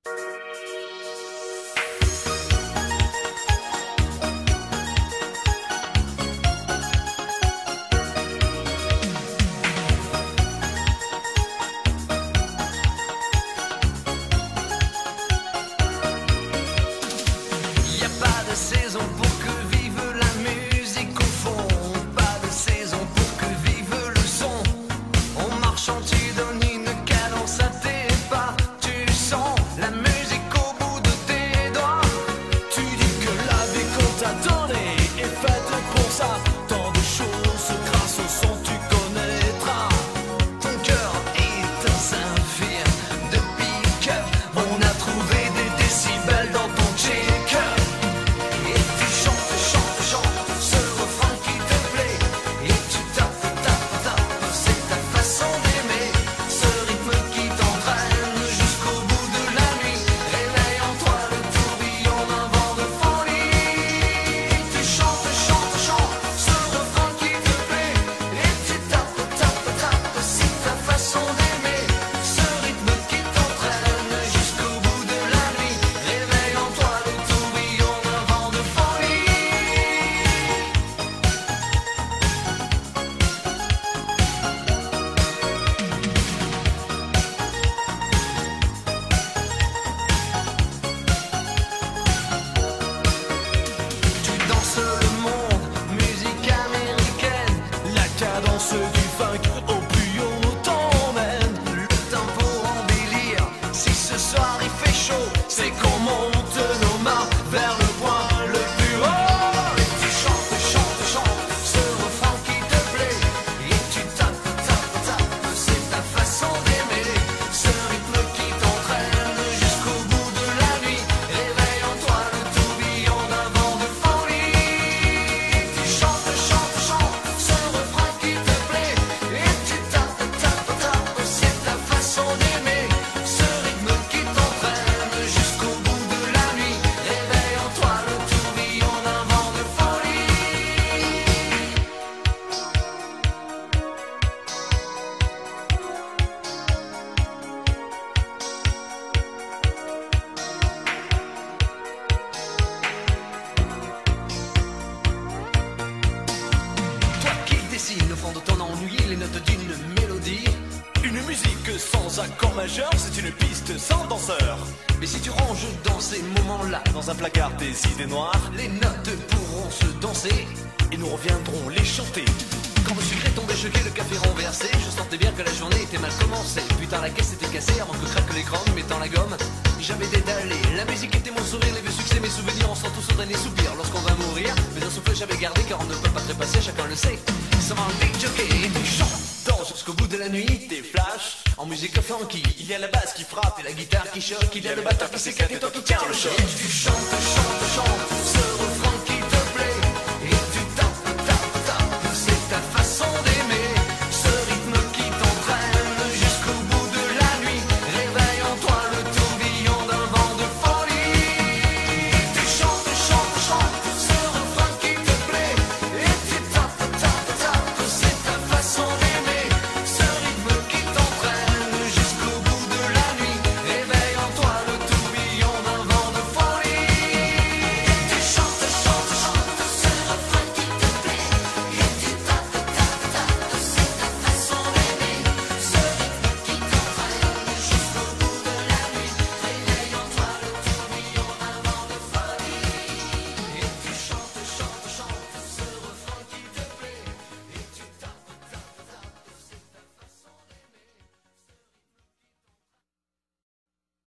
Saison pour que vive la musique au fond, pas de saison pour que vive le son. En marchant tu donnes une cadence à tes pas, tu sens la musique au bout de tes doigts. Tu dis que la vie qu'on t'a donnée est faite pour ça. Tant de choses grâce au son tu connaîtras. Ton cœur est un saphir de pick-up. On a trouvé des décibels dans ton check-up. Cadence du funk au plus haut t'emmène. Le tempo en délire. Si ce soir il fait chaud, c'est qu'on monte nos mains vers le point le plus haut. Et tu chantes, chantes, chantes ce refrain qui te plaît. Et tu tapes, tapes, tapes, c'est ta façon d'aimer. Ce rythme qui t'entraîne jusqu'au bout de la nuit. Réveille en toi le tourbillon d'un vent de folie. Et tu chantes, chantes, chantes ce refrain qui te plaît, et tu tapes, tapes, tapes, c'est ta façon d'aimer. Ce rythme qui t'entraîne jusqu'au bout de la nuit. Réveille en toi le tourbillon d'un vent de folie. Toi qui dessines au fond de ton ennui les notes d'une mélodie. Une musique sans accord majeur, c'est une piste sans danseur. Mais si tu ranges dans ces moments-là Dans un placard des idées noires, les notes pourront se danser. et nous reviendrons les chanter. Quand le sucre est tombé choqué, le café renversé, je sentais bien que la journée était mal commencée. Putain, la caisse était cassée avant que craque l'écran, mettant la gomme. J'avais détalé, la musique était mon sourire, les vieux succès, mes souvenirs, on sent tous au dernier soupir. Lorsqu'on va mourir, mais un souffle j'avais gardé, car on ne peut pas trépasser, chacun le sait. Ça va un big jockey, et tu chantes jusqu'au bout de la nuit. Des flashs, En musique funky, il y a la basse qui frappe et la guitare qui choque, il y a le batteur qui s'éclate et toi qui tiens le choc. Tu chantes, chantes, chantes,